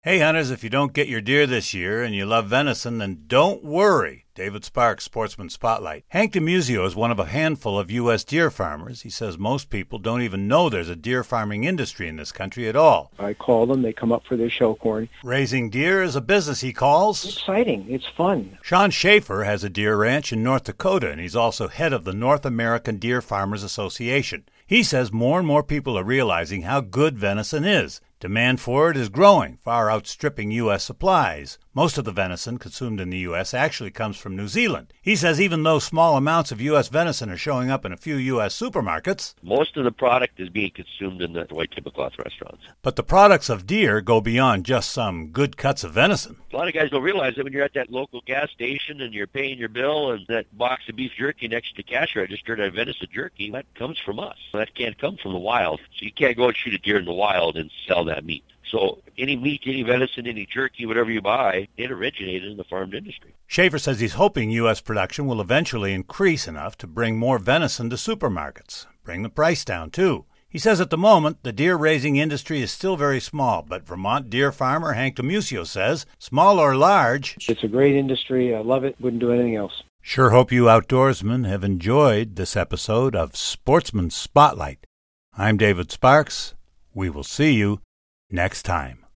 Hey hunters, if you don't get your deer this year and you love venison, then don't worry. David Sparks, Sportsman Spotlight. Hank DiMuzio is one of a handful of U.S. deer farmers. He says most people don't even know there's a deer farming industry in this country at all. I call them, they come up for their show corn. Raising deer is a business he calls Exciting, it's fun. Sean Schaefer has a deer ranch in North Dakota, and he's also head of the North American Deer Farmers Association. He says more and more people are realizing how good venison is. Demand for it is growing, far outstripping U.S. supplies. Most of the venison consumed in the U.S. actually comes from New Zealand. He says even though small amounts of U.S. venison are showing up in a few U.S. supermarkets, most of the product is being consumed in the white tablecloth restaurants. But the products of deer go beyond just some good cuts of venison. A lot of guys don't realize that when you're at that local gas station and you're paying your bill and that box of beef jerky next to the cash register, that venison jerky, that comes from us. That can't come from the wild. So you can't go and shoot a deer in the wild and sell that meat. So any meat, any venison, any jerky, whatever you buy, it originated in the farmed industry. Schaefer says he's hoping U.S. production will eventually increase enough to bring more venison to supermarkets. Bring the price down, too. He says at the moment, the deer-raising industry is still very small, but Vermont deer farmer Hank DiMuzio says, small or large, it's a great industry. I love it. Wouldn't do anything else. Sure hope you outdoorsmen have enjoyed this episode of Sportsman Spotlight. I'm David Sparks. We will see you next time.